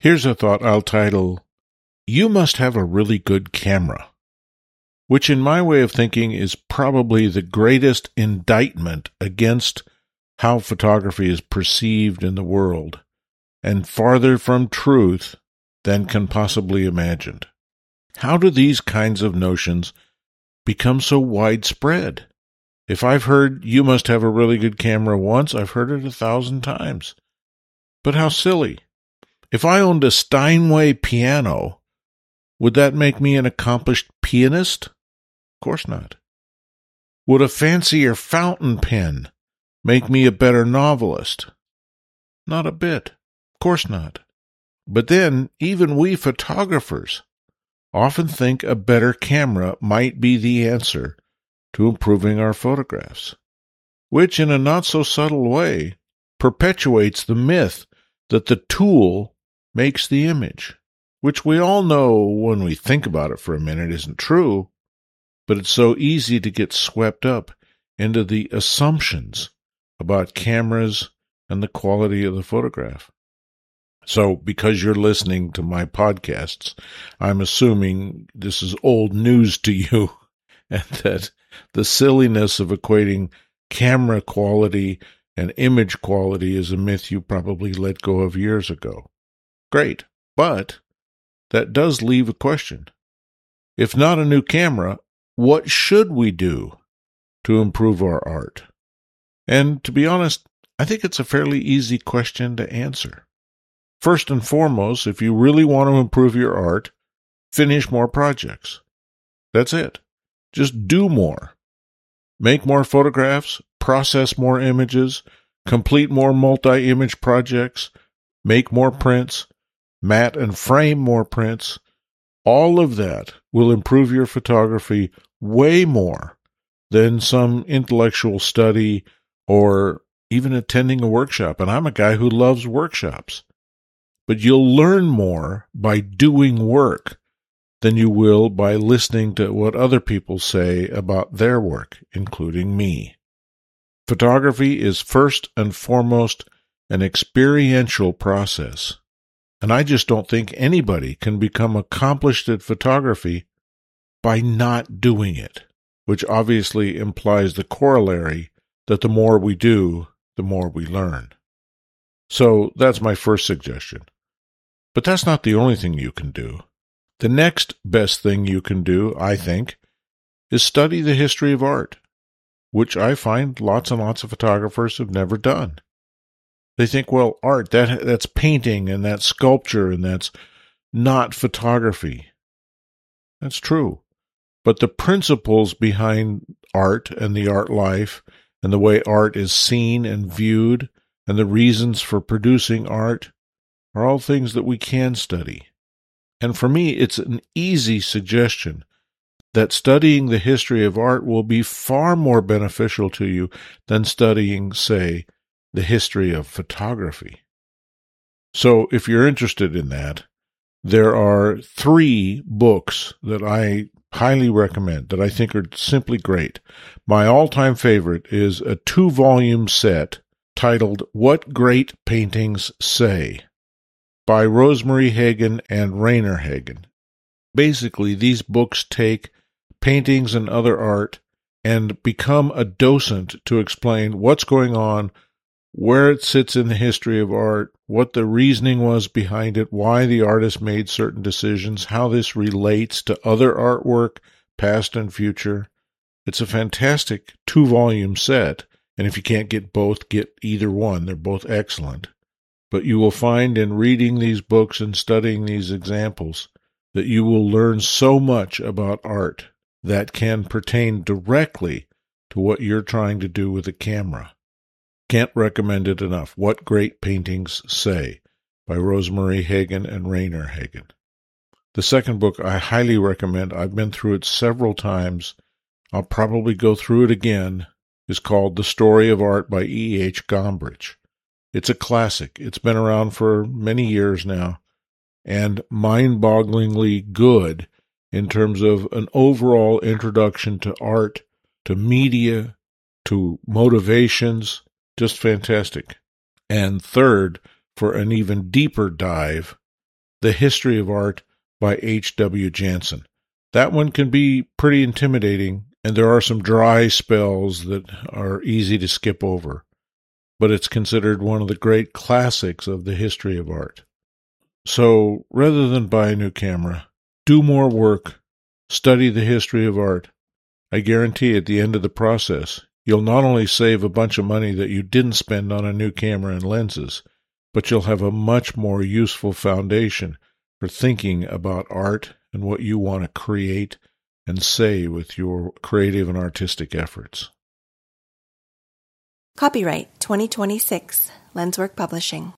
Here's a thought I'll title, You Must Have a Really Good Camera, which in my way of thinking is probably the greatest indictment against how photography is perceived in the world, and farther from truth than can possibly imagined. How do these kinds of notions become so widespread? If I've heard you must have a really good camera once, I've heard it 1,000 times. But how silly. If I owned a Steinway piano, would that make me an accomplished pianist? Of course not. Would a fancier fountain pen make me a better novelist? Not a bit. Of course not. But then, even we photographers often think a better camera might be the answer to improving our photographs, which in a not-so-subtle way perpetuates the myth that the tool makes the image, which we all know when we think about it for a minute isn't true, but it's so easy to get swept up into the assumptions about cameras and the quality of the photograph. So, because you're listening to my podcasts, I'm assuming this is old news to you, and that the silliness of equating camera quality and image quality is a myth you probably let go of years ago. Great, but that does leave a question. If not a new camera, what should we do to improve our art? And to be honest, I think it's a fairly easy question to answer. First and foremost, if you really want to improve your art, finish more projects. That's it. Just do more. Make more photographs, process more images, complete more multi-image projects, make more prints, matte and frame more prints. All of that will improve your photography way more than some intellectual study or even attending a workshop. And I'm a guy who loves workshops. But you'll learn more by doing work than you will by listening to what other people say about their work, including me. Photography is first and foremost an experiential process, and I just don't think anybody can become accomplished at photography by not doing it, which obviously implies the corollary that the more we do, the more we learn. So that's my first suggestion. But that's not the only thing you can do. The next best thing you can do, I think, is study the history of art, which I find lots and lots of photographers have never done. They think, well, art, that's painting and that's sculpture and that's not photography. That's true. But the principles behind art and the art life and the way art is seen and viewed and the reasons for producing art are all things that we can study. And for me, it's an easy suggestion that studying the history of art will be far more beneficial to you than studying, say, the history of photography. So if you're interested in that, there are 3 books that I highly recommend that I think are simply great. My all-time favorite is a 2-volume set titled What Great Paintings Say, by Rosemary Hagan and Rainer Hagan. Basically, these books take paintings and other art and become a docent to explain what's going on, where it sits in the history of art, what the reasoning was behind it, why the artist made certain decisions, how this relates to other artwork, past and future. It's a fantastic 2-volume set, and if you can't get both, get either one. They're both excellent. But you will find in reading these books and studying these examples that you will learn so much about art that can pertain directly to what you're trying to do with a camera. Can't recommend it enough. What Great Paintings Say, by Rosemary Hagan and Rainer Hagan. The second book I highly recommend. I've been through it several times. I'll probably go through it again. Is called The Story of Art by E.H. Gombrich. It's a classic. It's been around for many years now, and mind-bogglingly good in terms of an overall introduction to art, to media, to motivations. Just fantastic. And third, for an even deeper dive, The History of Art by H.W. Jansen. That one can be pretty intimidating, and there are some dry spells that are easy to skip over, but it's considered one of the great classics of the history of art. So, rather than buy a new camera, do more work, study the history of art. I guarantee at the end of the process, you'll not only save a bunch of money that you didn't spend on a new camera and lenses, but you'll have a much more useful foundation for thinking about art and what you want to create and say with your creative and artistic efforts. Copyright 2026, Lenswork Publishing.